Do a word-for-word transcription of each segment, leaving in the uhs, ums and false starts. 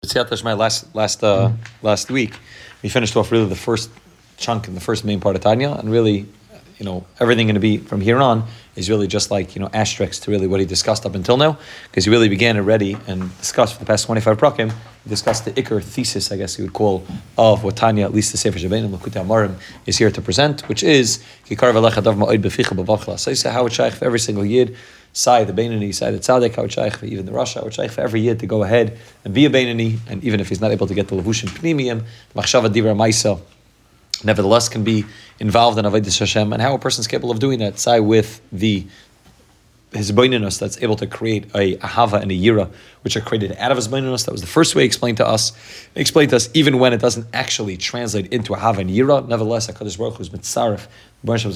B'tziyat Tashmai, last last uh, last week, we finished off really the first chunk and the first main part of Tanya, and really, you know, everything going to be from here on is really just like, you know, asterisks to really what he discussed up until now, because he really began already and discussed for the past twenty-five prakim, he discussed the Iker thesis, I guess you would call, of what Tanya, at least the Sefer Shabbeinu, Lakutei Amarim, is here to present, which is, Kikar v'lecha dav ma'od b'ficha b'vav ch'la, how it shaykh for every single yid, Sai the Beinani, Sai the Tzaddik, how it shaykh for even the Rasha, how it shaykh for every yid to go ahead and be a Beinani, and even if he's not able to get the Levushim Pnimiyim, the Machshava Divra Maisa, nevertheless can be involved in Avodas Hashem, and how a person is capable of doing that, Sai with the his beinunus that's able to create a, a hava and a yira, which are created out of his beinunus. That was the first way he explained to us. He explained to us even when it doesn't actually translate into a hava and yira, nevertheless, HaKadosh Baruch Hu is mitzaref, so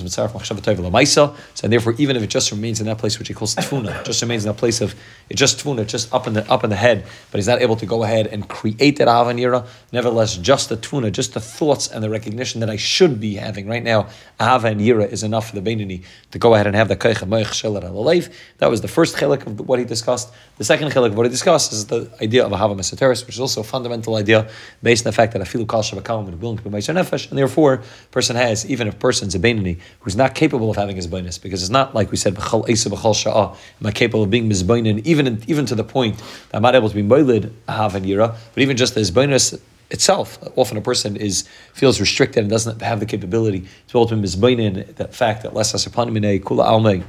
and therefore, even if it just remains in that place which he calls tfuna, just remains in that place of it just tfuna, just up in the up in the head, but he's not able to go ahead and create that hava and yira. Nevertheless, just the tfuna, just the thoughts and the recognition that I should be having right now, hava and yira is enough for the beinani to go ahead and have the koich hamoich shelet al. That was the first chilek of what he discussed. The second chilek of what he discussed is the idea of a hava mesoteris, which is also a fundamental idea based on the fact that afilu kal shavakam is willing to be meiser nefesh, and therefore, a person has, even if a person's a beinani who's not capable of having his beinus, because it's not like we said, b'chal eisa b'chal sha'ah, am I capable of being mizbeinin, even in, even to the point that I'm not able to be moilid hava and yira, but even just his beinus itself, often a person is feels restricted and doesn't have the capability to be able to be mizbeinin, that fact that less asapanim kula almei,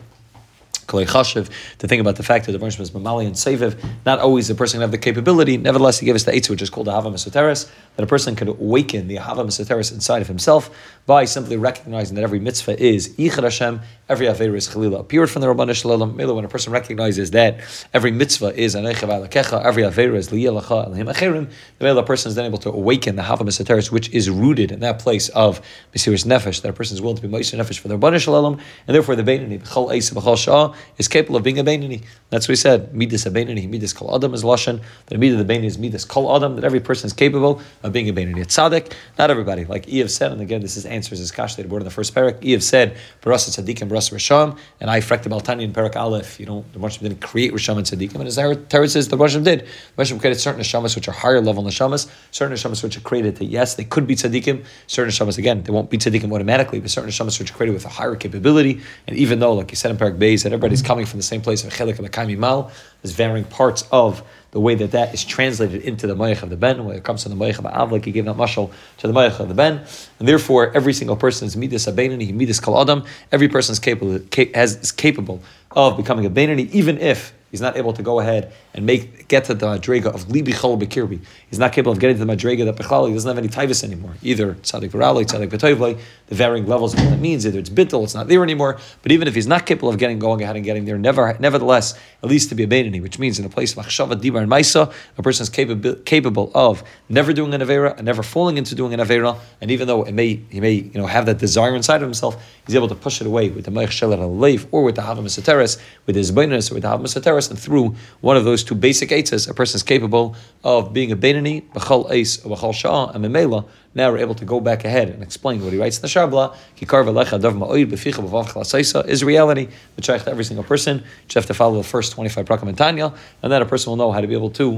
to think about the fact that the Rosh is Mamali and Seviv, not always the person can have the capability. Nevertheless, he gave us the Eitzah, which is called the Hava Mesoteris, that a person can awaken the Hava Mesoteris inside of himself by simply recognizing that every mitzvah is Yichad Hashem, every Aveira is Chalila, appeared from the Rabbanu Shalom. When a person recognizes that every mitzvah is Anecha V'Alakecha, every Aveira is Liyalacha Elohim Acherim, the person is then able to awaken the Hava Mesoteris, which is rooted in that place of Mesiris Nefesh, that a person is willing to be Meiser Nefesh for the Rabbanu Shalom, and therefore the Beinani, B'chal Eisa B'chal Sha'ah, is capable of being a Beinani. That's what we said. Midas a Beinani, Midas Kol Adam is Lashon. That Midas the Beinani is Midas Kol Adam. That every person is capable of being a Beinani. It's Tzaddik, not everybody. Like Eiv said, and again, this is answers his kash that he brought in the first parak. Eiv said, Barasa Tzaddik and Barasa Risham, and I frekted Baltani in parak Aleph. You know, the Moshe didn't create Risham and Tzaddikim, and his Torah says the Moshe did. The Moshe created certain Neshamas which are higher level Neshamas, certain Neshamas which are created that yes, they could be Tzaddikim. Certain Neshamas again, they won't be Tzaddikim automatically, but certain Neshamas which are created with a higher capability. And even though, like you said in parak Beis, that everybody's coming from the same place of Chelik and L'Kaim Yimal, there's varying parts of the way that that is translated into the Mayach of the Ben, when it comes to the Mayach of the Av, like he gave that mashal to the Mayach of the Ben. And therefore, every single person is Midas HaBeinani, Midas Kol Adam. Every person is capable, has, is capable of becoming a Beinani, even if he's not able to go ahead and make get to the madrega of libi chol bekirbi. He's not capable of getting to the madrega that bechlali he doesn't have any tivus anymore. Either tzaddik v'rali, tzaddik b'toivlei, the varying levels of what that means. Either it's bittul, it's not there anymore. But even if he's not capable of getting going ahead and getting there, never, nevertheless, at least to be a beinani, which means in a place of achshava, dibar, and maisa, a person is capable capable of never doing an avera and never falling into doing an avera. And even though it may he may you know have that desire inside of himself, he's able to push it away with the mayach shelet al-leif or with the hava mesoteres, with his beinus or with the hava mesoteres, and through one of those two basic eitzes, a person is capable of being a beinani, b'chal eis, b'chal sha'ah, and memela. Now we're able to go back ahead and explain what he writes in the Shabla. Kikar v'lecha dav ma'oid b'ficha b'vav chalasaisa is reality, which to every single person. You just have to follow the first twenty-five prakim in Tanya, and then a person will know how to be able to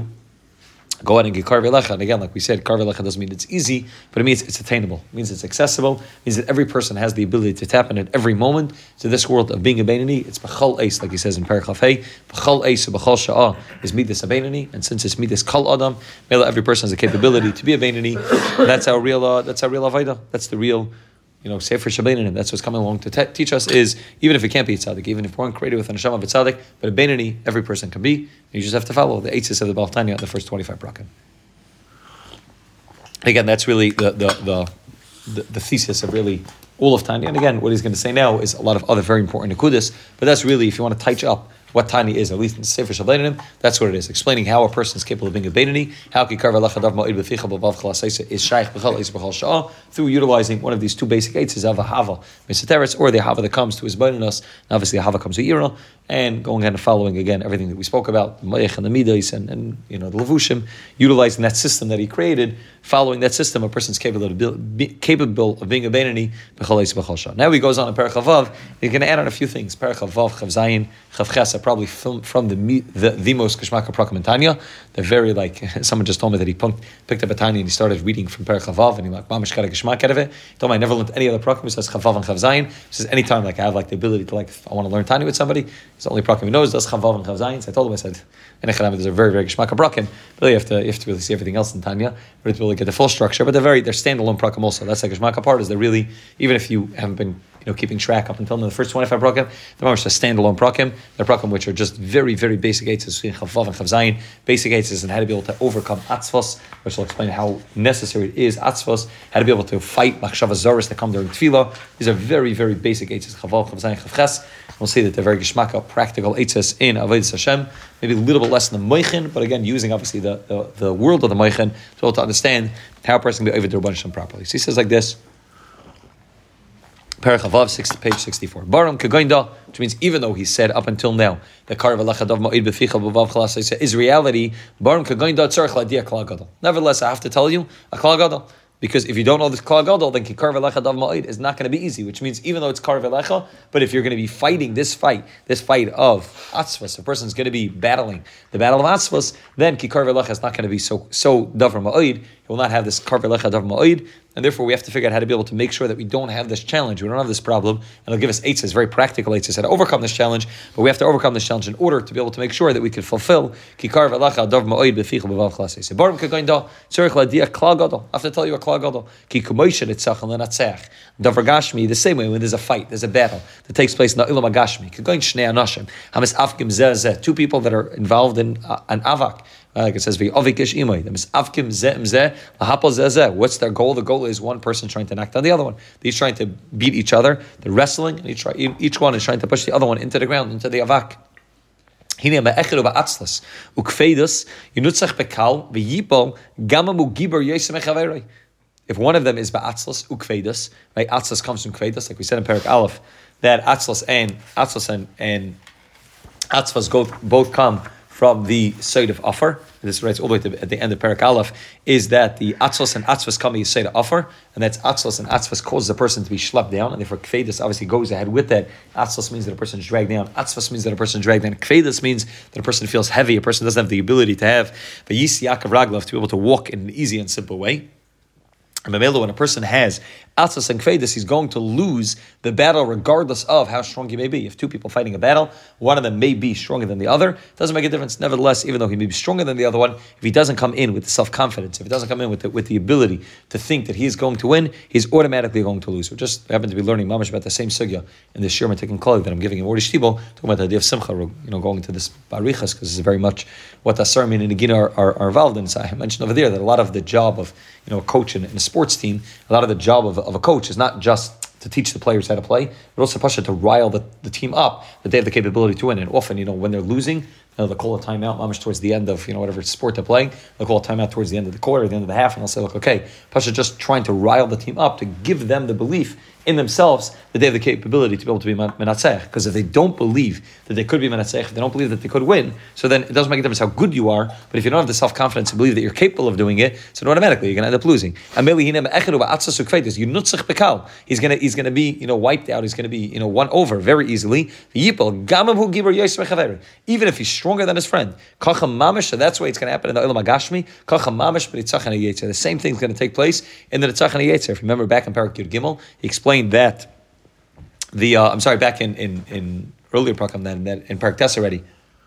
go ahead and get kar v'lecha. And again, like we said, kar v'lecha doesn't mean it's easy, but it means it's attainable. It means it's accessible. It means that every person has the ability to tap in at every moment to this world of being a beinani. It's b'chal eis, like he says in Paragraph Hey, b'chal eis b'chal sha'ah is midas a beinani, and since it's midas kol adam, every person has the capability to be a beinani. That's our real. Uh, that's our real avodah. That's the real. You know, Sefer Shabbeinu, that's what's coming along to te- teach us is, even if it can't be a tzaddik, even if we're created with a neshama of a tzaddik, but a beinani, every person can be. You just have to follow the eitzes of the Baal Tanya, the first twenty-five prakim. Again, that's really the the, the the the thesis of really all of Tanya. And again, what he's going to say now is a lot of other very important nekudas, but that's really, if you want to touch up what Tanya is, at least in Sefer Shabbeinu, that's what it is. Explaining how a person is capable of being a beinani, how kikar v'lecha dav ma'id b'ficha b'vav chalasaisa is shaykh b'chal eis b'chal sha'ah, through utilizing one of these two basic eitzes of a hava mesoteres, or the hava that comes to his beinanus. And obviously, a hava comes to yira. and going ahead and following again everything that we spoke about, the Moyach and the Midas and, and you know the Levushim, utilizing that system that he created, following that system, a person's capable of, be, capable of being a Beinani. Now he goes on in Perek Chavav, he's going to add on a few things. Perek Chavav, Chav Zayin, Chav Ches, probably from, from the, the the most Kishmaka Prakim in Tanya. They're very like, someone just told me that he picked up a Tanya and he started reading from Perek Chavav and he like, Mamish got a Kishmak out of it. He told me I never learned any other Prakim. He says Chavav and Chav Zayin. He says anytime like I have like the ability to like, I want to learn Tanya with somebody, it's the only Prakim he knows, does Chavav and Chav Zayin. So I told him, I said, in Echanam, there's a very, very Kishmaka Prakim. Really, you have to, you have to really see everything else in Tanya, but to really get the full structure. But they're very, they're standalone Prakim also. That's like Kishmaka part, is they're really, even if you haven't been, you know, keeping track up until the first twenty-five prakim, they're just a standalone prakim. They're prakim which are just very, very basic eitzes, Chavav and Chav Zayin, basic eitzes, and how to be able to overcome atzvos, which will explain how necessary it is atzvos, how to be able to fight machshava zoros that come during tefillah. These are very, very basic eitzes, Chavav, Chav Zayin, Chav Ches. We'll see that they're very geshmaka, practical eitzes in Avodas Hashem. Maybe a little bit less than the moichin, but again, using obviously the, the, the world of the moichin to be able to understand how a person can be over the Rabban Hashem properly. So he says like this. Perek Chavav, page sixty-four. Baram Kagoinda, which means even though he said up until now that Karav Alachadav Ma'id Beficha B'vav Chalas is reality, Baram Kagoinda Tzarech Ladia Klal Gadol. Nevertheless, I have to tell you a Klal Gadol. Because if you don't know this Klal Gadol, then Kikar V'lecha Dav Ma'id is not going to be easy, which means even though it's Kar V'lecha, but if you're going to be fighting this fight, this fight of Atzvas, a person's going to be battling the battle of Atzvas, then Kikar V'lecha is not going to be so so Davar Ma'id. He will not have this Kar V'lecha Davar Ma'id, and therefore we have to figure out how to be able to make sure that we don't have this challenge, we don't have this problem, and it'll give us eitzes, very practical eitzes, how to overcome this challenge, but we have to overcome this challenge in order to be able to make sure that we can fulfill Kikar V'lecha Davar Ma'id B'ficha B'vav Chlasei. So Baruch Kagoinda Tzarech Ladia Klal Gadol. I have to tell you a Klal Gadol. Ki Kumoisha Nitzach and Lenatzach. Davar Gashmi, the same way when there's a fight, there's a battle that takes place in the Ilam Gashmi. Kagoin Shnei Anashim. Hamis Avkim Zeh Zeh. Two people that are involved in uh, an avak. Uh, like it says, V'Avikish Imay. Hamis Avkim Zeh Zeh. Lahapal Zeh Zeh. What's their goal? The goal is one person trying to knock down the other one. They're trying to beat each other. They're wrestling, and each, try, each one is trying to push the other one into the ground, into the avak. Hine ma'echel ba'atzlas ukfeidas yinutzach bekal v'yipol gamamu gibar yosem echaverei. If one of them is ba'atzlas ukfeidas, right? Atzlas comes from kfeidas, like we said in Perek Aleph, that atzlas and atzlas and and atzvas both both come from the side of Afar. This writes all the way to, at the end of Perek Aleph, is that the atzvas and atzvas come from the side of Afar, and that's atzvas and atzvas causes a person to be schlepped down, and therefore kfeidas obviously goes ahead with that. Atzvas means that a person is dragged down. Atzvas means that a person is dragged down. Kfeidas means that a person feels heavy. A person doesn't have the ability to have the yisi Yaakov Raglav to be able to walk in an easy and simple way. And when a person has atzvas and kfeidas, he's going to lose the battle regardless of how strong he may be. If two people fighting a battle, one of them may be stronger than the other, it doesn't make a difference. Nevertheless, even though he may be stronger than the other one, if he doesn't come in with the self-confidence, if he doesn't come in with the, with the ability to think that he is going to win, he's automatically going to lose. We just happen to be learning mamash about the same sugya in the Shir Matikin Kol that I'm giving him, Ordi Shtibel, talking about the idea of simcha, you know, going to this barichas, because this is very much what the Asar and Nagina are, are, are involved in. So I mentioned over there that a lot of the job of, you know, a coach in, in a sports team, a lot of the job of, of a coach is not just to teach the players how to play, but also pasha to rile the, the team up that they have the capability to win. And often, you know, when they're losing, you know, they'll call a timeout, mamish towards the end of, you know, whatever sport they're playing, they'll call a timeout towards the end of the quarter, the end of the half, and they'll say, look, okay, pasha just trying to rile the team up to give them the belief in themselves that they have the capability to be able to be menatzech. Because if they don't believe that they could be menatzech, if they don't believe that they could win, so then it doesn't make a difference how good you are, but if you don't have the self-confidence to believe that you're capable of doing it, so automatically you're going to end up losing. He's going to he's going to be, you know, wiped out, he's going to be, you know, won over very easily. Even if he's stronger than his friend. So that's why it's going to happen in the Olam HaGashmi. The same thing is going to take place in the Nitzach and Yetzer. If you remember back in Parak Yud Gimel, he explained that the uh, I'm sorry, back in in, in earlier program than that in Parak Tes already.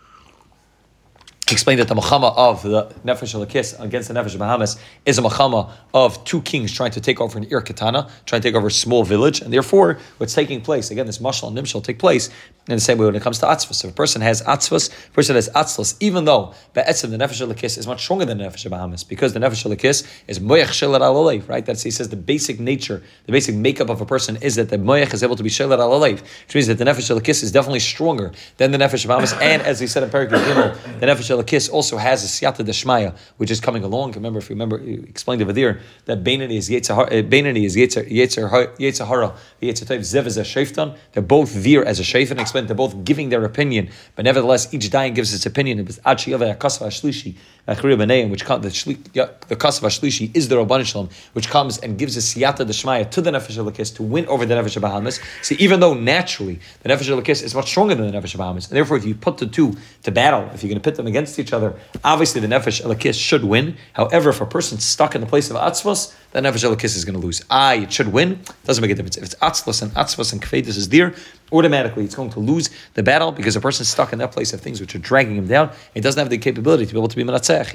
He explained that the Machama of the Nefesh Elokis against the Nefesh Bahamas is a Machama of two kings trying to take over an Ir Katana, trying to take over a small village, and therefore what's taking place, again, this Mashal and Nimshal take place in the same way when it comes to Atzvas. So if a person has Atzvas, a person has Atzvas, even though Be'etzim, the Nefesh Elokis is much stronger than the Nefesh Bahamas, because the Nefesh Elokis is Moyach Sheler Al Alev, right? That's, he says the basic nature, the basic makeup of a person is that the Moyach is able to be Sheler Al Alev, which means that the Nefesh Elokis is definitely stronger than the Nefesh Bahamas, and as he said in Parak Gimel, the Nefesh Elokis also has a siyata deshmaya, which is coming along. Remember, if you remember, you explained over there that Beinani is Yetzirah, Beinani is Yetzer Yetzer Yetzirah, Yetzer Tov Zev is a shayftan. They're both veer as a shayftan. Explained they're both giving their opinion, but nevertheless each dayan gives its opinion. It was Achi Yaveh Kasva Shlishi, which comes the the Kasva Shlishi is the Rabban Shalom, which comes and gives a siyata deshmaya to the Nefesh Elokis to win over the Nefesh Bahamas. See, even though naturally the Nefesh Elokis is much stronger than the Nefesh Bahamas, and therefore if you put the two to battle, if you're going to pit them against each other, obviously the Nefesh Elokis should win. However, if a person's stuck in the place of Atzvos, the Nefesh Elokis is going to lose. Ah, it should win. Doesn't make a difference. If it's Atzvos and Atzvos and Kvedus is there, automatically it's going to lose the battle because a person's stuck in that place of things which are dragging him down. He doesn't have the capability to be able to be Menatzech.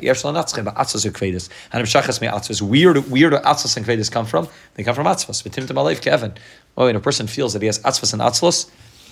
Weird, weird Atzvos and Kvedus come from? They come from Atzvos. Oh, and a person feels that he has Atzvos and Atzvos,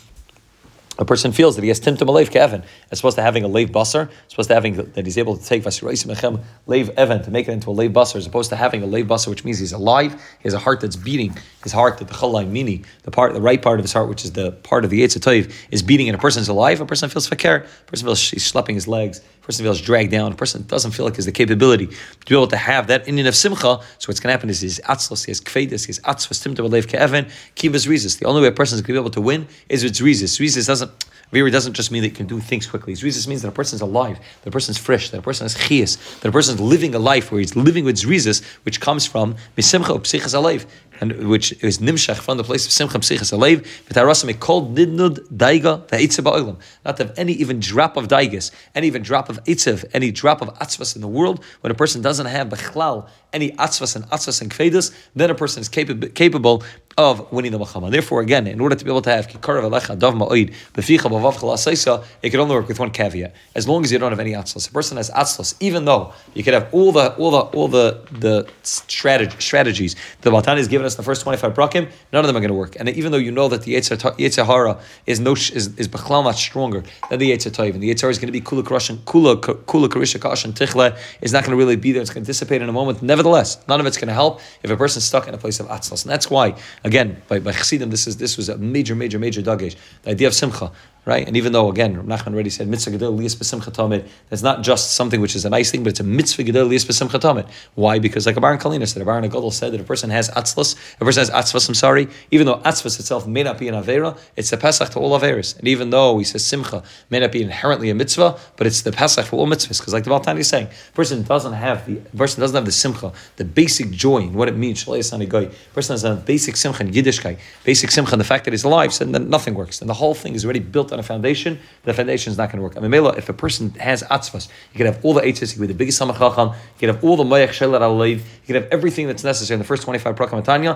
a person feels that he has timtum alev ke'evan, as opposed to having a leiv basar, as opposed to having that he's able to take vasiroisim echem leiv evan to make it into a leiv basar, as opposed to having a leiv basar, which means he's alive. He has a heart that's beating. His heart, the chalai mini, the part, the right part of his heart, which is the part of the Yetzer Tov, is beating, and a person's alive. A person feels fakir. A person feels he's schlepping his legs. A person feels dragged down. A person doesn't feel like he has the capability to be able to have that Indian of simcha. So what's going to happen is his atzlos, his kvedis, his atzvos timtum alev ke'evan, kivas rizis. The only way a person is going to be able to win is with rizis. Rizis doesn't. Viri doesn't just mean that you can do things quickly. Zrizis means that a person's alive, that a person's fresh, that a person has chiyas, that a person's living a life where he's living with zrizis, which comes from misimcha psichas alev, and which is nimshach from the place of simcha psichas alev. V'tarasam ekol nidnud daiga v'eitzah ba'olam. Not to have any even drop of daigas, any even drop of eitzav, any drop of atzvas in the world. When a person doesn't have b'chlal any atzvas and atzvas and kvedus, then a person is capable capable of winning the Milchama. Therefore, again, in order to be able to have Kikarav Alecha Dav Ma'oid Beficha Bavav Chalasaisa, it can only work with one caveat. As long as you don't have any atzlos. A person has atzlos, even though you could have all the all the all the the strategy, strategies the Baltani has given us in the first twenty-five brakim, none of them are going to work. And even though you know that the Yetzer Hara is no is is Bechlal much stronger than the Yetzer Tov, and the Yetzer Hara is going to be Kula Karashan Kula Kula Karisha Kashan Tichle is not going to really be there. It's going to dissipate in a moment. Nevertheless, none of it's going to help if a person's stuck in a place of atzlos, and that's why. Again, by, by Chassidim, this is this was a major, major, major dagesh. The idea of simcha, right? And even though, again, Nachman already said mitzvah gedol liyas b'simcha tamid, that's not just something which is a nice thing, but it's a mitzvah gedol liyas b'simcha tamid. Why? Because like a Baron Kalina said, a Baron Agadol said that a person has atzlas, a person has atzvas. I'm sorry, even though atzvas itself may not be an avera, it's a pesach to all averas. And even though he says simcha may not be inherently a mitzvah, but it's the pesach for all mitzvahs. Because like the Baltani is saying, a person doesn't have the a person doesn't have the simcha, the basic joy in what it means. A person has a basic simcha in Yiddishkeit, basic simcha in the fact that he's alive, so then nothing works. And the whole thing is already built on a foundation. The foundation is not going to work. I mean, if a person has atzvas, you can have all the eitzes, you can be the biggest samach chacham, you can have all the mayach shelar aleiv, you can have everything that's necessary in the first twenty-five prakam Tanya.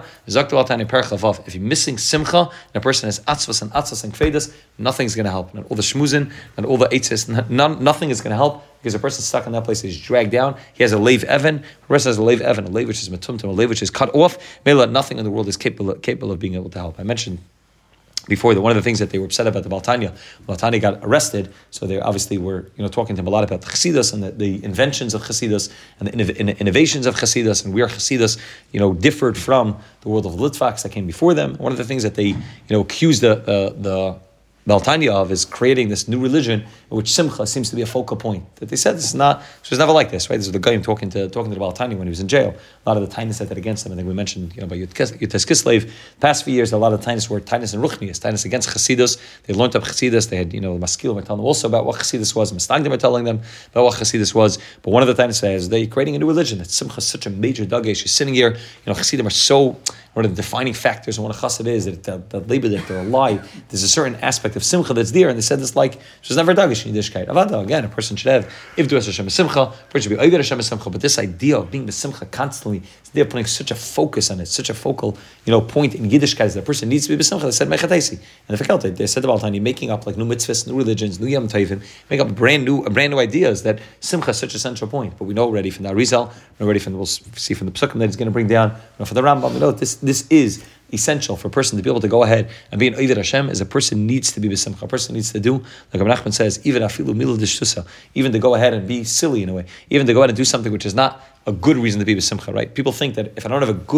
If you're missing simcha, and a person has atzvas and atzvas and kvedus, nothing's going to help. And all the shmuzin and all the eitzes, none, nothing is going to help. Because a person stuck in that place is dragged down. He has a leiv evan. A person has a leiv evan, a leiv which is matumtum, a leiv which is cut off. Mela, nothing in the world is capable capable of being able to help. I mentioned before that one of the things that they were upset about the Baltanya, Baltanya got arrested, so they obviously were you know talking to him a lot about the Chassidus and the, the inventions of Chassidus and the innov- innovations of Chassidus and where Chassidus you know differed from the world of Litvaks that came before them. One of the things that they you know accused the the, the Baltanya of is creating this new religion in which simcha seems to be a focal point. That they said this is not, it was never like this, right? This is the guy talking to talking to the Baltanya when he was in jail. A lot of the tinus said that against him. I think we mentioned, you know, by Yutes Kislev, past few years, a lot of the tinus were tinus and ruchnias, tinus against Chassidus. They learned up Chassidus. They had, you know, Maskil were telling them also about what Chassidus was. Mastagdim were telling them about what Chassidus was. But one of the tinus says they're creating a new religion. That simcha is such a major dagesh. You're sitting here, you know, Chassidim are so. One of the defining factors of what a chassid is that that, that labor that they're alive. There's a certain aspect of simcha that's there, and they said this like she's never dagish in Yiddishkeit. Avada again, a person should have if do Hashem simcha, a person should be oiver Hashem simcha. But this idea of being the simcha constantly, they're putting such a focus on it, such a focal you know point in Yiddishkeit that a person needs to be b'simcha. They said mechatesi, and they forgot it. They said about Tani making up like new mitzvahs, new religions, new yom tovim, make up brand new, brand new ideas that simcha is such a central point. But we know already from the Arizal, we know already from the, we'll see from the Psukim that he's going to bring down. You know, for the Rambam, we know this. This is essential for a person to be able to go ahead and be an Oived Hashem. As a person needs to be b'simcha. A person needs to do, like Rabbi Nachman says, even afilu milu d'shtusa, even to go ahead and be silly in a way, even to go ahead and do something which is not a good reason to be b'simcha. Right? People think that if I don't have a good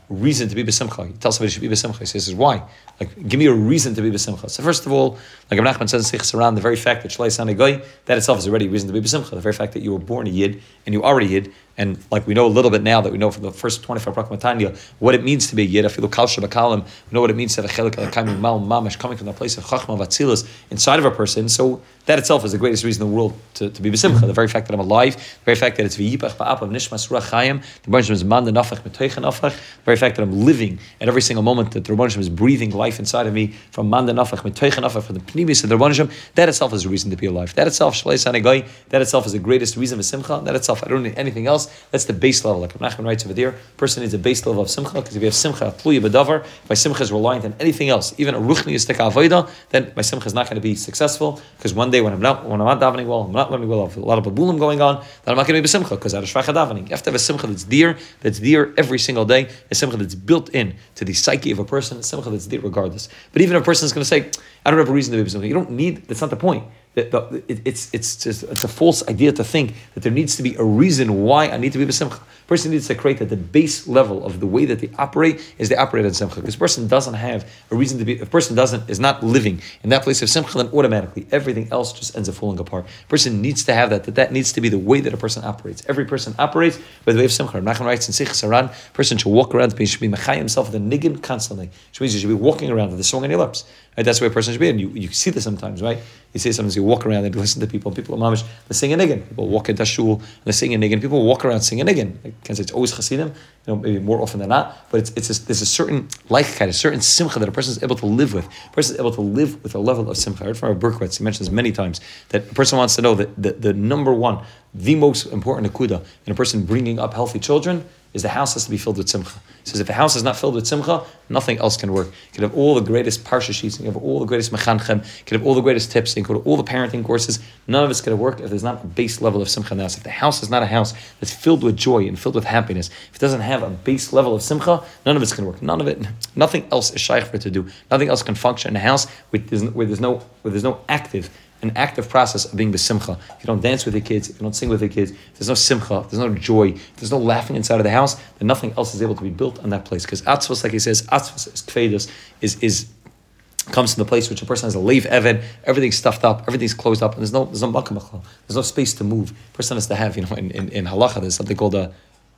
reason to be b'simcha. You tell somebody you should be b'simcha. He says, why? Like, give me a reason to be b'simcha. So first of all, like Ibn Nachman says in Sichos Haran, the very fact that Shlei Sanei Goy, that itself is already a reason to be b'simcha. The very fact that you were born a Yid and you are a Yid, and like we know a little bit now that we know from the first twenty-five Prakma Tanya what it means to be a Yid. Afilu Kal Shabakalim, we know what it means to have a chelik al mal mamash coming from the place of Chachma Vatzilus inside of a person. So that itself is the greatest reason in the world to, to be b'simcha. The very fact that I'm alive, the very fact that it's v'yipach ba'apav nishmas ruach chayim, the Rebbeinu Shalom is man nafach metoichen nafach, the very fact that I'm living at every single moment, that the Rebbeinu Shalom is breathing life inside of me from man nafach metoichen nafach, from the pnimis of the Rebbeinu Shalom, that itself is a reason to be alive. That itself, Shlei Sanei Goy, that itself is the greatest reason for simcha. That itself, I don't need anything else. That's the base level. Like Nachman writes over there, person needs a base level of simcha, because if you have simcha, tluya b'davar, if my simcha is reliant on anything else, even a ruchniistic avodah, then my simcha is not going to be successful, because one day when I'm not, when I'm not davening well, I'm not learning well, I have a lot of babulim going on, then I'm not going to be b'simcha, because out of shvacha davening. You have to have a simcha that's dear, that's dear every single day, a simcha that's built in to the psyche of a person, a simcha that's dear regardless. But even if a person is going to say, I don't have a reason to be b'simcha, you don't need, that's not the point. The, the, it, it's it's just, it's a false idea to think that there needs to be a reason why I need to be b'simcha. Person needs to create that the base level of the way that they operate is they operate in simcha. Because person doesn't have a reason to be. If person doesn't is not living in that place of simcha, then automatically everything else just ends up falling apart. Person needs to have that. That that needs to be the way that a person operates. Every person operates by the way of simcha. Nachman writes in Sichos Haran, person should walk around. He should be mechayim himself with a niggin constantly. Which means you should be walking around with a song on your lips. Right? That's the way a person should be. And you, you see this sometimes, right? You see sometimes you walk around and you listen to people, and people are mamish, they sing a niggin. People walk into shul and they sing a niggin. People walk around singing a niggin. I can't say it's always chassidim, you know, maybe more often than not, but it's it's a, there's a certain leichkeit, a certain simcha that a person is able to live with. A person is able to live with a level of simcha. I heard from Rabbi Berkowitz, he mentions many times, that a person wants to know that the, the number one, the most important akuda in a person bringing up healthy children is the house has to be filled with simcha. He says if the house is not filled with simcha, nothing else can work. You can have all the greatest parsha sheets, you can have all the greatest mechanchem, you can have all the greatest tips, you can go to all the parenting courses. None of it's going to work if there's not a base level of simcha in the house. If the house is not a house that's filled with joy and filled with happiness, if it doesn't have a base level of simcha, none of it's going to work. None of it, nothing else is shaykh for it to do. Nothing else can function in a house where there's, where there's no where there's no active an active process of being b'simcha. If you don't dance with your kids, if you don't sing with your kids, if there's no simcha, if there's no joy, if there's no laughing inside of the house, then nothing else is able to be built on that place. Because atzvos, like he says, atzvos is kvedus, is is comes from the place which a person has a leiv eved, everything's stuffed up, everything's closed up, and there's no there's no makam, there's no space to move. A person has to have, you know, in, in, in halacha, there's something called a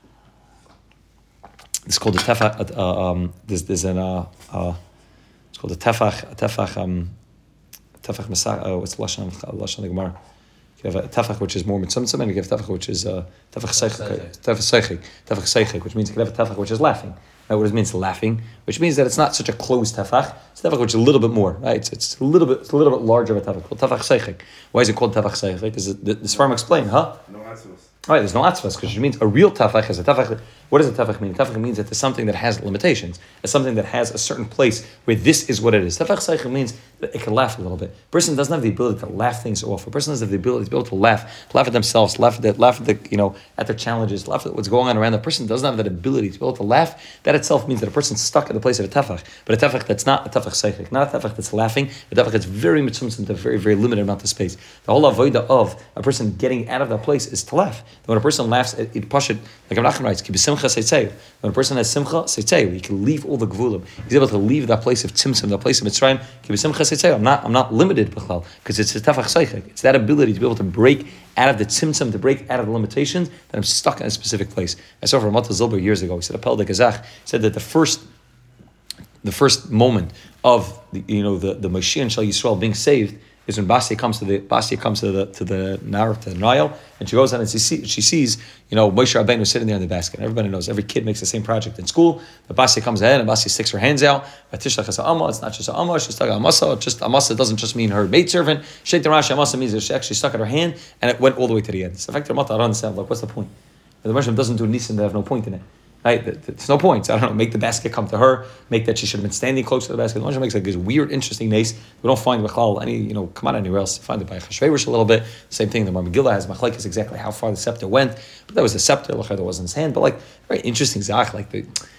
it's called a tefach. Uh, um, there's there's an uh, uh, it's called a tefach, a tefach. Um, Tefach Masach, uh, what's Lashon Lashon the Gemara? You have a tefach which is more mitzumtzum, and you have tefach which is uh, tefach seichik, tefach seichik, tefach seichik, which means you can have a tefach which is laughing. Right? What does it mean? It's laughing, which means that it's not such a closed tefach. It's a tefach which is a little bit more, right? It's, it's a little bit, it's a little bit larger of a tefach called tefach seichik. Why is it called tefach seichik? Because the, the Sfarim explain, huh? No atzvos. All right, there's no atzvas, because it means a real tefach is a tefach. What does a tefach mean? A tefach means that there's something that has limitations. It's something that has a certain place where this is what it is. Tefach seichik means that it can laugh a little bit. A person doesn't have the ability to laugh things off. A person doesn't have the ability to be able to laugh, to laugh at themselves, laugh at the, laugh at the, you know, at their challenges, laugh at what's going on around. The person doesn't have that ability to be able to laugh. That itself means that a person's stuck in the place of a tefach. But a tefach that's not a tefach seichik, not a tefach that's laughing, a tefach that's very mitzumtzum, to a very, very limited amount of space. The whole avodah of a person getting out of that place is to laugh. When a person laughs, it, it push it, like Rabbi Nachman writes, ki b'simcha seitzei. When a person has simcha, seitzei, he can leave all the gvulim. He's able to leave that place of tzimtzum, that place of Mitzrayim. Ki b'simcha seitzei. I'm not, I'm not limited, b'chlal, because it's a tefach seichik. It's that ability to be able to break out of the tzimtzum, to break out of the limitations, that I'm stuck in a specific place. I saw from Ramata Zilber years ago. He said, Apel de Gazach, said that the first, the first moment of the, you know, the the Moshiach and Shal Yisrael being saved is when Basi comes to the Basi comes to the to the Nar, to the Nile, and she goes on and she, see, she sees, you know, Moshe Rabbeinu sitting there in the basket. Everybody knows, every kid makes the same project in school. But Basi comes ahead and Basi sticks her hands out. It's not just a Amma, she's stuck Amasa. Just Amasa doesn't just mean her maidservant. Sheikh the Rashi Amasa means that she actually stuck at her hand and it went all the way to the end. So in fact, I don't understand, like, what's the point? The Moshe doesn't do Nisan, they have no point in it. Right? There's no point. So I don't know, make the basket come to her, make that she should have been standing close to the basket. The Moshe makes like this weird, interesting nace. We don't find Bechlal any, you know, come out anywhere else. Find it by Chashverosh a little bit. Same thing, the Mar Megillah has Machlek is exactly how far the scepter went. But that was the scepter, that was in his hand. But like, very interesting Zach, like the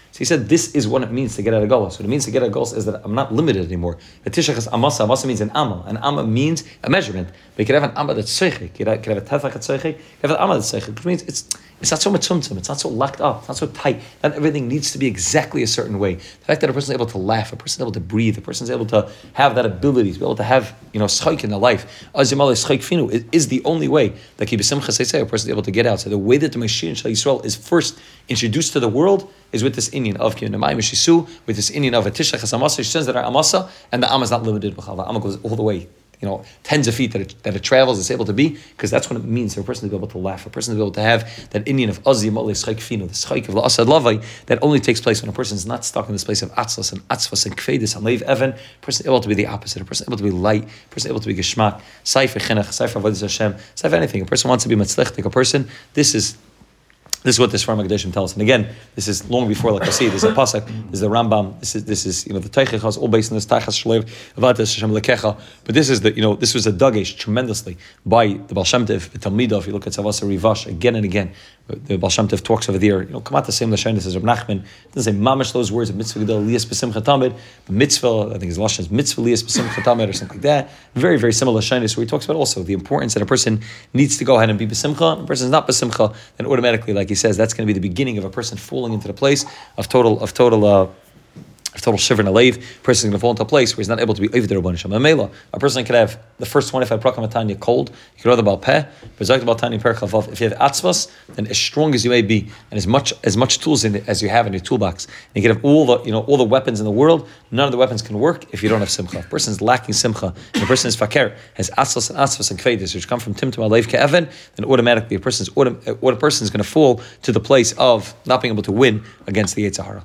So he said, this is what it means to get out of Golos. What it means to get out of Golos is that I'm not limited anymore. The Tishach is Amasa. Amasa means an Amma. An Amma means a measurement. But you can have an Amma that's Seichik. You can have a Tefach that's Seichik. You can have an Amma that's Seichik, which means it's it's not so much tzumtzum, it's not so locked up, it's not so tight. Not everything needs to be exactly a certain way. The fact that a person is able to laugh, a person is able to breathe, a person is able to have that ability, to be able to have, you know, schaik in their life, Azimale schaik finu, it is the only way that Kibisimcha say a person is able to get out. So the way that the Mashiach Shal Yisrael is first introduced to the world is with this Indian of Kiyunamai Mishisu, with this Indian of a Tishach Amasa, which says that our Amasa, and the Amma is not limited. The Amma goes all the way, you know, tens of feet that it, that it travels, it's able to be, because that's what it means for a person to be able to laugh, for a person to be able to have that Indian of Azim Malay Schaik Fino, the Schaik of La'asad Lavai, that only takes place when a person is not stuck in this place of Atzlas and Atzvas and Kvedis and Leiv Evan, a person is able to be the opposite, a person is able to be light, a person is able to be Geshmak, Saifa Chinach, Saifa Avodas Hashem, Saifa anything. A person wants to be Matzlechtik, a person, this is This is what this Sfarim HaKadoshim tells us. And again, this is long before, like I see, this is a Pasuk, this is the Rambam, this is, this is you know, the Teichach, all based on this Teichas Shalev, Avatas Hashem Lekecha. But this is the, you know, this was a Dagesh tremendously by the Baal Shem Tov, the Talmidah. If you look at Savasa Rivash again and again, the Baal Shem Tov talks over there, you know, come out the same Lashonis as Reb Nachman. It doesn't say mamash those words of mitzvah gedol liyas b'simcha tamid, but mitzvah, I think his Lashon is mitzvah liyas b'simcha tamid or something like that. Very, very similar Lashonis where he talks about also the importance that a person needs to go ahead and be b'simcha. If a person is not b'simcha, then automatically, like he says, that's going to be the beginning of a person falling into the place of total, of total, uh, of total shiver and alev. A person is going to fall into a place where he's not able to be over the Rabban Shem. A person can have the first twenty-five Prakam Atanya cold. You can rather about peh, but Zayt about Tanya Perchavav. If you have atzvas, then as strong as you may be, and as much as much tools in it as you have in your toolbox, and you can have all the you know all the weapons in the world. None of the weapons can work if you don't have simcha. If a person is lacking simcha, and a person is fakir, has atzvas and atzvas and kvedis, which come from timtum alev ke'evan, then automatically a person is what a person is going to fall to the place of not being able to win against the Yetzer Hara.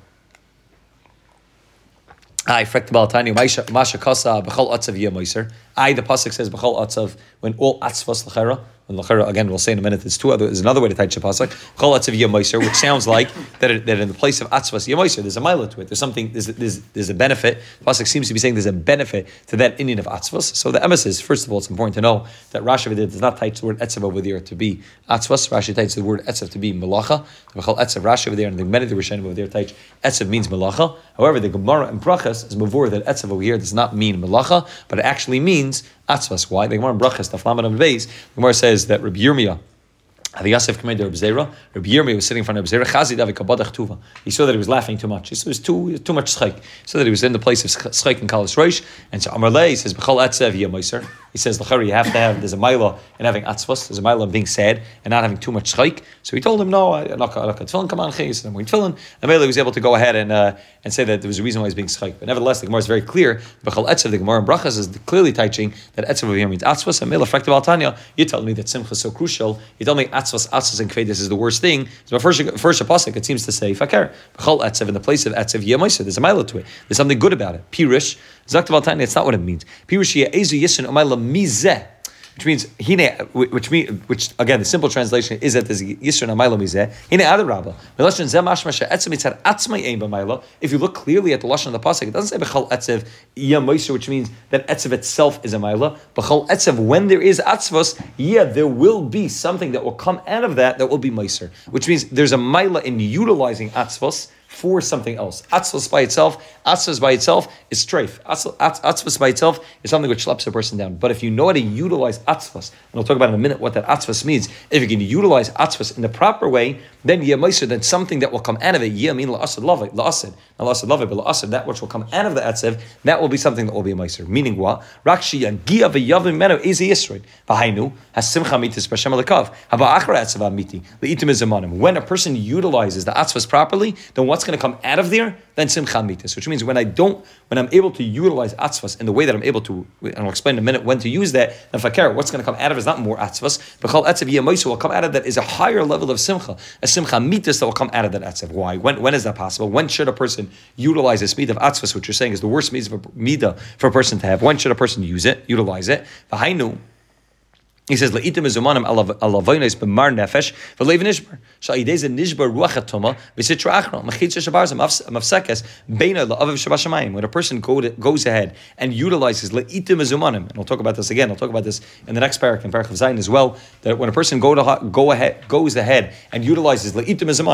I frekt the Balatani Masha Kasa B'chol Atzav Yeh Moiser. I the pasuk says B'chol Atzav when all atzvas l'chera. When l'chera again we'll say in a minute. There's two other. There's another way to teach the pasuk B'chol Atzav Yeh Moiser, which sounds like that, it, that in the place of atzvas Yeh Moiser there's a mila to it. There's something. There's, there's there's a benefit. The pasuk seems to be saying there's a benefit to that Indian of atzvas. So the emes is first of all it's important to know that Rashi over there does not teach the word etzav over there to be atzvas. Rashi teaches the word etzav to be melacha. B'chol Etzav Rashi over there and the many of the Rishonim over there teach etzav means melacha. However, the Gemara and Brachas is mavur that etzav over here does not mean melacha, but it actually means atzvas. Why? The Gemara in Brachas, the Flaman of Beis, the Gemara says that Rabbi Yirmiyah, the Yosef came to Rabbi Zera. Rabbi Yirmiyah was sitting in front of Rabbi Zera. Chazi Davi kabadach tuva. He saw that he was laughing too much. He saw it was too too much schek. He saw that he was in the place of schek and kalas roish. And so Amar Lei says b'chol etzev yeh moiser. He says l'chari you have to have there's a mila in having atzvos. There's a mila in being sad and not having too much schek. So he told him no. I'm not going to tefillin. Come on, he said I'm going tefillin. And Mela was able to go ahead and uh, and say that there was a reason why he's being schek. But nevertheless, the Gemara is very clear. B'chol etzev the Gemara in Brachas is clearly teaching that etzev over here means atzvos. And Mela frektiv al Tanya. You told me that simcha is so crucial. You told me atzvos atzvos and this is the worst thing. So first, first a pasuk, it seems to say fakir b'chol etzev in the place of etzev yeh moiser. There's a mila to it. There's something good about it. Pirish zaktav al. It's not what it means. Pirish yeh ezu yishin umayla mizeh, which means hine, which mean, which again the simple translation is that there's yishin umayla mizeh. Hine other rabba. Melashon zeh mashmasha etzev mitzad atzmai ein b'mayla. If you look clearly at the lashon of the pasuk, it doesn't say b'chol etzev yeh moiser, which means that etzev itself is a mila. B'chol etzev, when there is atzvos, yeah, there will be something that will come out of that that will be moiser, which means there's a mila in utilizing atzvos for something else. Atzvos by itself, atzvos by itself is treif. Atzvos by itself is something which slaps a person down. But if you know how to utilize atzvos, and I'll talk about in a minute what that atzvos means, if you can utilize atzvos in the proper way, then yeh moiser, then something that will come out of it, yeh mean la'asad love it, la'asad, not la'asad love it, but la'asad, that which will come out of the atzev, that will be something that will be a moiser. Meaning what? Rakshi yangia v'yavim menu is yisroid. V'hainu has simcha mitis b'shem alakav. Haba achra atzev amiti le'itim izamanim. When a person utilizes the atzvos properly, then what's going to come out of there? Then simcha mitis, which means when I don't, when I'm able to utilize atzvos in the way that I'm able to, and I'll explain in a minute when to use that, then fakir, what's going to come out of it is not more atzvos, but chol etzev yeh moiser will come out of that is a higher level of simcha, a simcha mitis that will come out of that atzev. Why? When, when is that possible? When should a person utilize this midah of atzvos, which you're saying is the worst midah for a person to have? When should a person use it, utilize it? V'hainu, he says, "Leitim izumanim alavoynes b'mar nefesh v'leiv nishbar. Sha'idez nishbar ruach atoma v'sitra achron mechitz shabarzam mafsekes beina la'aviv shabashamayim." When a person goes ahead and utilizes leitim izumanim, and we'll talk about this again. I'll talk about this in the next parak in Parak of Zayin as well. That when a person go to go ahead goes ahead and utilizes leitim izumanim,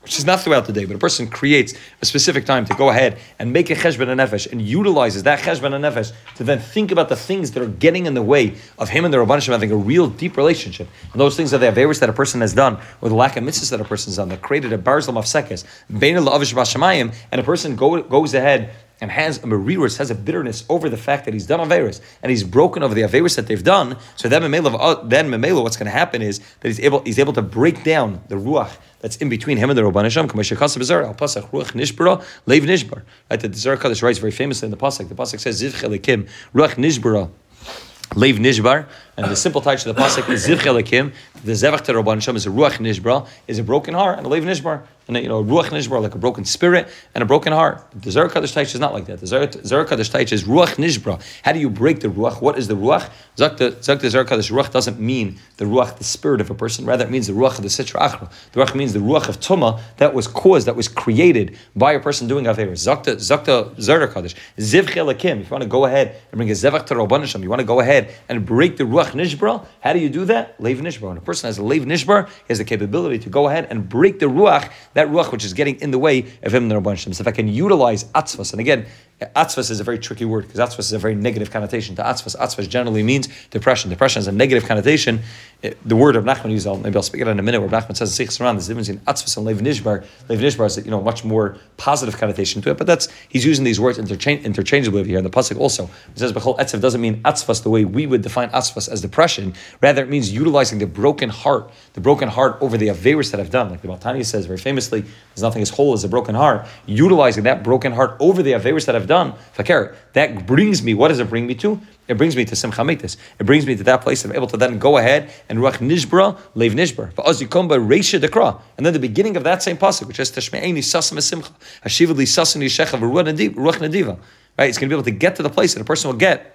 which is not throughout the day, but a person creates a specific time to go ahead and make a cheshbon nefesh and utilizes that cheshbon nefesh to then think about the things that are getting in the way of him and the Rabban Shem having a real deep relationship. And those things are the averis that a person has done, or the lack of mitzvahs that a person has done, that created a barzal mafsekes, bein la'avish b'shamayim, and a person go, goes ahead and has a merirus, has a bitterness over the fact that he's done averis, and he's broken over the averis that they've done. So then memela, then memela, what's going to happen is that he's able, he's able to break down the ruach that's in between him and the Rabban Hashem. Al pasach ruach nishbara leiv nishbar. Right, the Zohar Kodesh writes very famously in the pasuk. The pasuk says ziv chelekim ruach nishbara leiv nishbar. And the simple title of the pasuk is ziv chelekim. The zevach to Rabban Hashem is a ruach nishbara, is a broken heart, and a leiv nishbar. And you know, ruach nishbar, like a broken spirit and a broken heart. The Zohar Kodesh Taich is not like that. The Zohar Kodesh Taich is ruach nishbra. How do you break the ruach? What is the ruach? Zak the Zohar Kodesh, ruach doesn't mean the ruach, the spirit of a person. Rather, it means the ruach of the sitra achra. The ruach means the ruach of tuma that was caused, that was created by a person doing averos. Zak the Zohar Kodesh, ziv chelakim. If you want to go ahead and bring a zevach to Rabban Hashem, you want to go ahead and break the ruach nishbra. How do you do that? Leiv nishbar. When a person has a leiv nishbar, he has the capability to go ahead and break the ruach, that ruach which is getting in the way of him and the Rabban Shem. So if I can utilize atzvas, and again, atzvas is a very tricky word because atzvas is a very negative connotation to atzvas. Atzvas generally means depression. Depression is a negative connotation. The word of Nachman Yuzal, maybe I'll speak it in a minute, where Nachman says Sichs around, there's a difference between atzvas and leiv nishbar. Leiv nishbar is, you know, much more positive connotation to it, but that's, he's using these words interchange, interchangeably over here. And the pasuk also, it says Bechol etzev doesn't mean atzvas the way we would define atzvas as depression. Rather, it means utilizing the broken heart, the broken heart over the averis that I've done. Like the Baltani says very famously, there's nothing as whole as a broken heart. Utilizing that broken heart over the averis that I've done, fakir, that brings me, what does it bring me to? It brings me to Simcha Mitis. It brings me to that place I'm able to then go ahead and ruach nishbra, leiv nishbar. Va'azikomba reisha dekra. And then the beginning of that same pasuk, which is Tashme'eni sasam esimcha, hashivali sasam yishecha v'ruach nadiva. Right? It's going to be able to get to the place that a person will get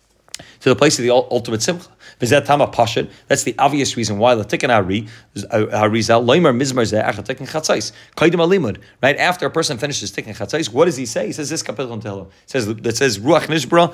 to the place of the ultimate simcha. V'zeh tama pashut. That's the obvious reason why l'tikkun hari harizal loimer mizmar zeh achar tikkun chatzais kaidim alimud. Right after a person finishes tikkun chatzais, what does he say? He says this kapitel in Tehillim. It says that says ruach nishbra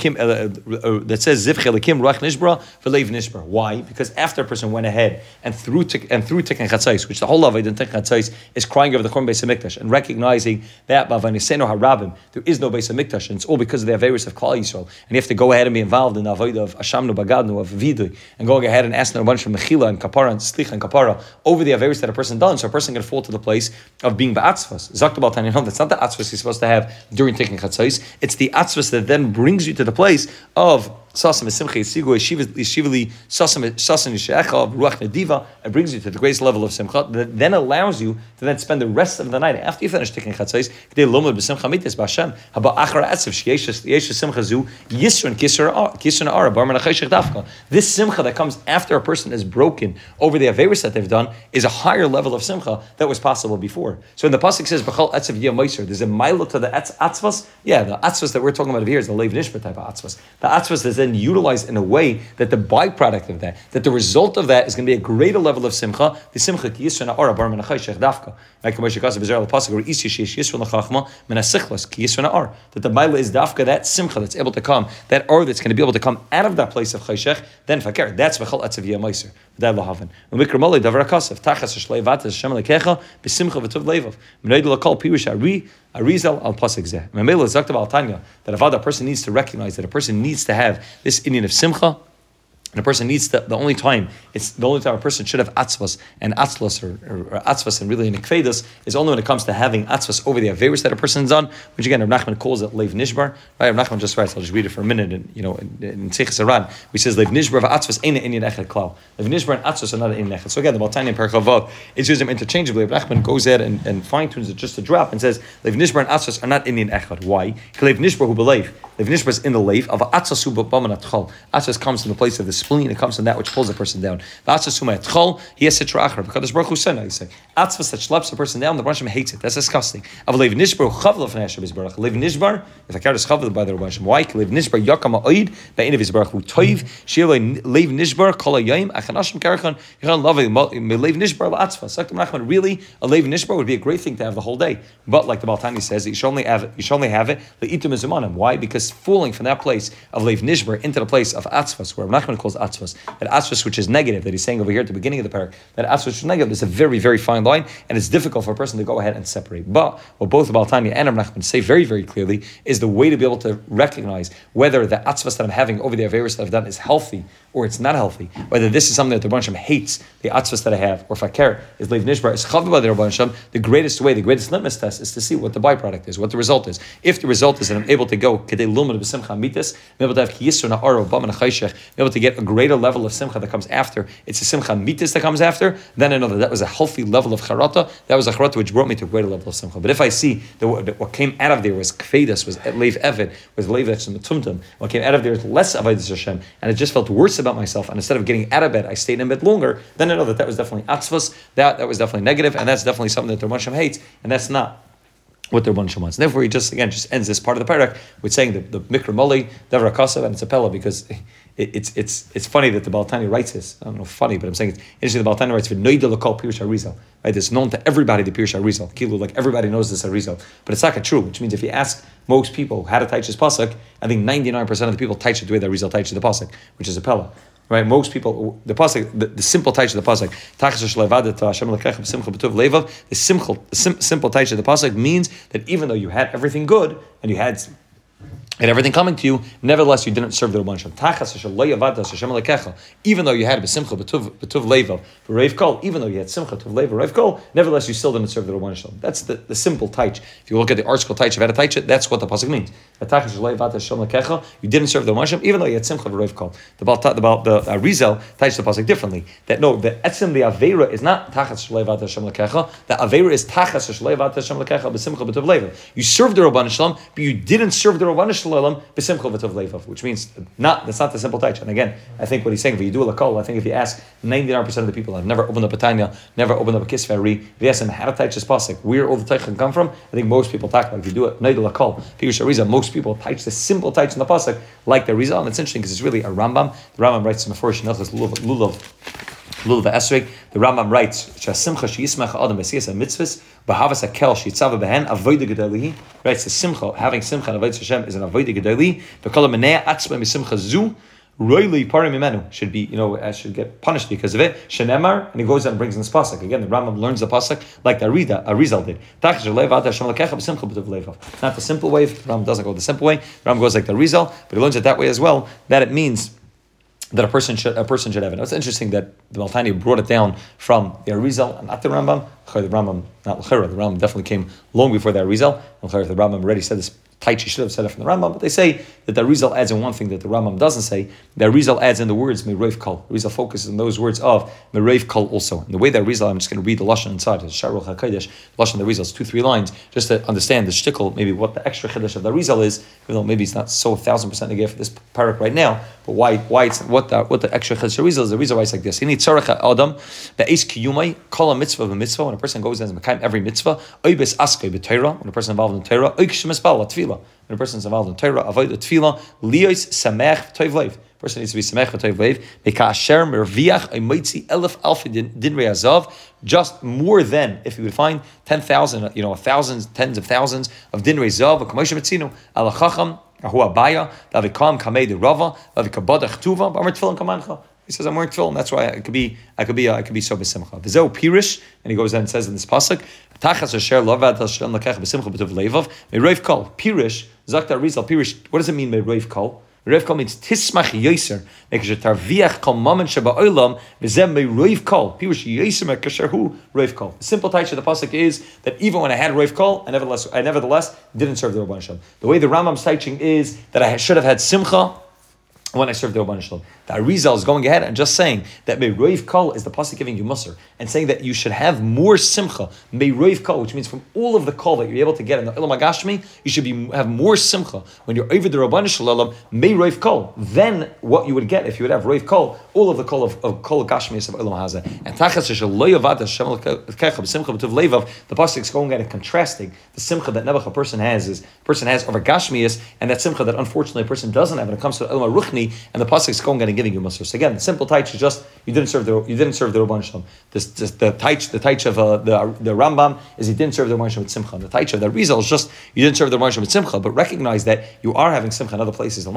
elikim. That says zivch elikim ruach nishbra v'leiv nishbra. Why? Because after a person went ahead and through and through tikkun chatzais, which the whole of it in tikkun chatzais is crying over the korban beis hamikdash and recognizing that b'avanisenu harabim there is no beis hamikdash and it's all because of the averis of Klal Yisrael, and you have to go ahead and be involved in the avodah of Ashamnu Bagadnu, of Vidui, and going ahead and asking a bunch of Mechila and Kapara and Slicha and Kapara over the averis that a person done, so a person can fall to the place of being Ba'atzvas. Zakta Bal Tanya, no, that's not the Atzvas you're supposed to have during taking Chatzais, it's the Atzvas that then brings you to the place of Sasam Esimcha Yisigu Yeshivali Sasam Sasam Yishecha Ruach Nadiva. It brings you to the greatest level of Simcha that then allows you to then spend the rest of the night after you finish taking Chatzais. K'dei lomad b'simcha mitzvah b'Hashem haba achar atzav sheyesh yesh simcha zu yisron kisron kisron ara bar menachayshich dafka. This simcha that comes after a person is broken over the averis that they've done is a higher level of simcha that was possible before. So when the pasuk says b'chal atzav yeh meiser, there's a mila to the atzvas. Yeah, the atzvas that we're talking about over here is the leiv nishba type of atzvas. The atzvas is then utilized in a way that the byproduct of that, that the result of that is going to be a greater level of simcha. The simcha ki yisron ara bar menachayshich dafka. Like Moshe Kasav B'Zerah L'Pasuk, or Isi Sheish Yisron L'Chachma Min HaSichlas Ki Yisron Ar. That the Maila is dafka, that simcha that's able to come, that Ar that's going to be able to come out of that place of Chayshech, then Fakir. That's V'chal Atzav Yeh Meiser. V'day L'Haven. U'mikra Molei Davar HaKasav Tachas Shlei Vatas Hashem Lekecha B'Simcha V'Tov Leivav. M'nei L'Kol Pirush Ari Arizal Al Pasuk Zeh. Mamela Zaktav Al Tanya, that a person needs to recognize that a person needs to have this Indian of simcha. And a person needs to, the only time, it's the only time a person should have atzvas and atzlas or, or, or atzvas and really in ikvedas is only when it comes to having atzvas over the averis that a person's on, which again, Rav Nachman calls it leiv nishbar. Right? Rav Nachman just writes, I'll just read it for a minute, and you know, in Seichas Aran, he says leiv nishbar v'atzvas ain't an inyan echad klal. Leiv nishbar and atzvas are not an inyan echad. So again, the Baltani and Perchavot, it's used them interchangeably. Rav Nachman goes there and, and fine tunes it just a drop and says leiv nishbar and atzvas are not inyan echad. Why? Leiv nishbar hu b'leiv. Leiv nishbar is in the leiv of atzvas hu b'baman atchal. Atzvas comes from the place of the spleen. It comes from that which pulls a person down. He has sitra achra because Baruch Hu said, I say, atzvas that schleps a person down, the Rebbe hates it. That's disgusting. Av leiv nishbar chavla f'nei Hashem Yisbarach. Leiv nishbar, if I care is chavla by the Rebbe. Why? Leiv nishbar yakam ha'oid be'enev Yisbarach Hu toiv she'eloi leiv nishbar kol ha'yayim achanashim karachan yichan lavei leiv nishbar la'atzvas. Like the Nachman, really, a leiv nishbar would be a great thing to have the whole day. But like the Baltani says, you should only have it. You should only have it le'itum ezumanim. Why? Because falling from that place of leiv nishbar into the place of atzvas, where Nachman calls equals atzvos. That atzvos, which is negative, that he's saying over here at the beginning of the parak, that atzvos, which is negative, is a very, very fine line, and it's difficult for a person to go ahead and separate. But what both the Baal Tanya and Rav Nachman say very, very clearly is the way to be able to recognize whether the atzvos that I'm having over the averos that I've done is healthy or it's not healthy, whether this is something that the Rebbeinu Shem hates, the atzvos that I have, or if I care, is leiv nishbar, is chavva the Rebbeinu Shem. The greatest way, the greatest litmus test is to see what the byproduct is, what the result is. If the result is that I'm able to go, kedei lumad b'simcha mitis, I'm able to have kiyisur na'aro b'am chayshech, I'm able to get a greater level of simcha that comes after, it's a simcha mitis that comes after, then I know that that was a healthy level of charata, that was a charata which brought me to a greater level of simcha. But if I see that what came out of there was kfedas, was leiv evid, was leiv etzim, what came out of there was less avodas Hashem, and it just felt worse about myself, and instead of getting out of bed, I stayed in bed longer, then I know that that was definitely atzvos, that, that was definitely negative, and that's definitely something that the Rebbeinu Shem hates, and that's not what the Rebbeinu Shem wants. And therefore, he just, again, just ends this part of the parak with saying that the Mikra Moli, Devar HaKasav, and it's a Pella, because it, it's it's it's funny that the Baal Tanya writes this. I don't know, funny, but I'm saying it's interesting. The Baal Tanya writes, V'noida l'kol Pirush HaRizal. Right? It's known to everybody, the Pirush HaRizal. Kilu, like everybody knows this HaRizal. But it's not true, which means if you ask most people how to teach this pasuk, I think ninety-nine percent of the people teach it the way that Rizal teaches the pasuk, which is a Pella. Right, most people, the pasuk, the, the simple taich of the pasuk, the simple, the sim, simple taich of the pasuk means that even though you had everything good and you had and everything coming to you, nevertheless you didn't serve the Rebbeinu Shem. Even though you had b'simcha b'tuv b'tuv levav v'reiv kol, even though you had simcha b'tuv levav v'reiv kol, nevertheless you still didn't serve the Rebbeinu Shem. That's the, the simple taich. If you look at the article taich of how to taich it, that's what the pasuk means. You didn't serve the Rebbeinu Shem, even though you had simcha b'reiv kol. The the the uh, Rizal taich the pasuk differently. That no, the etzim the avera is not tachas shleivat Hashem lekecha. The avera is tachas shleivat Hashem lekecha b'simcha b'tuv levav. You served the Rebbeinu Shem, but you didn't serve the Rebbeinu Shem, which means not, that's not the simple taich. And again, I think what he's saying, if you do a lakol, I think if you ask ninety-nine percent of the people that have never opened up a tanya, never opened up a kisveri, if you ask them how to teach this pasuk, where all the taich can come from, I think most people talk like if you do it, neidul lakol, pirush harizal, most people teach the simple taich in the pasuk like the Rizal, and it's interesting because it's really a Rambam. The Rambam writes in the first Shnachas Lulav. Lulav Esrei, the Rambam writes, "Shasimcha sheyismach adam b'siyas mitzvahs, b'havas hakel sheyitzava behen avodah gedolihi." Writes the simcha, having simcha and avodah Hashem is an avodah gedoli. V'kol hamenei atzma misimcha zu roili parim imenu should be, you know, uh, should get punished because of it. Shenemar, and he goes out and brings in this pasuk again. The Rambam learns the pasuk like the Arida, Arizal did. Not the simple way. The Rambam doesn't go the simple way. The Rambam goes like the Arizal, but he learns it that way as well. That it means that a person should a person should have it. Now, it's interesting that the Baal Tanya brought it down from the Arizal and not the Rambam. The Rambam, not L'chera, the Rambam definitely came long before the Arizal. The Rambam already said this. Taichi should have said it from the Rambam, but they say that the Arizal adds in one thing that the Rambam doesn't say. The Arizal adds in the words Mereiv Kol. Arizal focuses on those words of Mereiv Kol also. And the way that Arizal, I'm just going to read the Lashon inside. It's Sharuch HaKadosh. Lashon the Arizal is two, three lines, just to understand the shtickle, maybe what the extra Chiddush of the Arizal is, even though maybe it's not so a thousand percent negative for this parak right now, but why why it's what the what the extra Chiddush of Arizal is. The Arizal writes like this: He tzarech Adam be'es kiyumai kol a mitzvah b'mitzvah. When a person goes and mekayim every mitzvah, oibes askei b'Torah. When a person involved in Torah, oik shemispal tefillah. When a person is involved in Torah, avoid the tefillah, liyos samech toiv leiv. Person needs to be samech toiv leiv. Mekasher merviach omitzi elef alfi din reyazav. Just more than if you would find ten thousand, you know, thousands, tens of thousands of din reyazav. Kamoshe metzinu alachacham ahu abaya davikam kamei de rava davikabadach tuva b'amar tefillah kamancha. He says, I'm wearing tefillin, that's why I could be, I could be, uh, I could be so besimcha. V'zeu pirish, and he goes down and says in this pasuk, Tachas asher lovad Hashem lekech besimcha b'tuv levav mereiv kol pirish zakta Rizal pirish. What does it mean mereiv kol? Mereiv kol means tismach yoser mekasher tarviach kol mamen sheba olam v'zem mereiv kol pirish yoser mekasher hu reiv kol. The simple taich of the pasuk is that even when I had reiv kol, I nevertheless, I nevertheless didn't serve the Rebbeinu Shem. The way the Rambam's teaching is that I should have had simcha when I served the Rebbeinu Shem. The Arizal is going ahead and just saying that Mereiv Kol is the pasuk giving you musar and saying that you should have more simcha, Mereiv Kol, which means from all of the kol that you're able to get in the Ilam HaGashmi, you should be have more simcha when you're over the Rabban Shalom, Mereiv Kol, than what you would get if you would have Reiv Kol, all of the kol of, of kol Gashmi of Ilam Hazeh. And Tachas Shaloyavad Hashem Lekecha Simcha B'Tuv Levav, the pasuk is going ahead and contrasting the simcha that never a person has is person has over Gashmius, and that simcha that unfortunately a person doesn't have when it comes to Ilam Ruchni. And the pasuk is going and giving you musar. So again, the simple taich is just you didn't serve the you didn't serve the Rabban Shalom. This, this the taich the taich of uh, the the Rambam is he didn't serve the Rabban Shalom with simcha. The taich of the Rizal is just you didn't serve the Rabban Shalom with simcha, but recognize that you are having simcha in other places in life.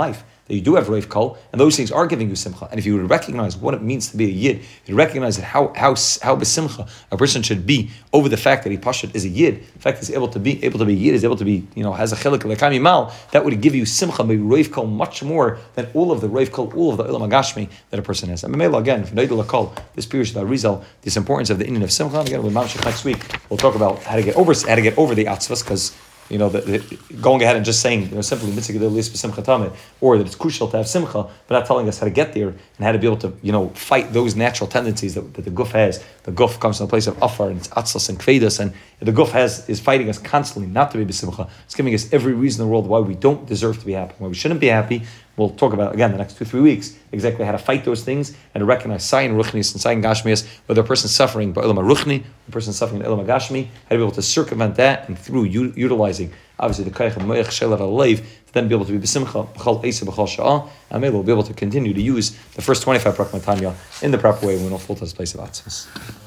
that you do have Rav Kol, and those things are giving you simcha. And if you would recognize what it means to be a yid, you recognize that how how how besimcha a person should be over the fact that he pashut is a yid, the fact that he's able to be able to be a yid, is able to be, you know, has a chelik lekami mal, that would give you simcha, maybe Rav Kol, much more than all of the Rav Kol, all of the Ilam Agashmi that a person has. And Mamela, again, for Neidul Akol, this period of Arizal, this importance of the Indian of simcha. And again, with Mamshech next week, we'll talk about how to get over how to get over the atzvas, because you know, the, the, going ahead and just saying, you know, simply mitzvah gedol lis b'simcha tameh, or that it's crucial to have simcha, but not telling us how to get there and how to be able to, you know, fight those natural tendencies that, that the guf has. The guf comes from a place of afar and it's atzlas and kvedas, and the guf has is fighting us constantly not to be b'simcha. It's giving us every reason in the world why we don't deserve to be happy, why we shouldn't be happy. We'll talk about, again, the next two, three weeks, exactly how to fight those things and to recognize Sayin Ruchnis and Sayin Gashmias, whether a person's suffering by Ilam Ruchni, a person's suffering in Ilam Gashmi, how to be able to circumvent that, and through u- utilizing, obviously, the Kaich and Moech Shelar Al-Leiv, to then be able to be B'Simcha, B'chal Eisa, B'chal Sha'ah, and maybe we'll be able to continue to use the first twenty-five Prakmatanya in the proper way when we'll fall to this place of Atzvus.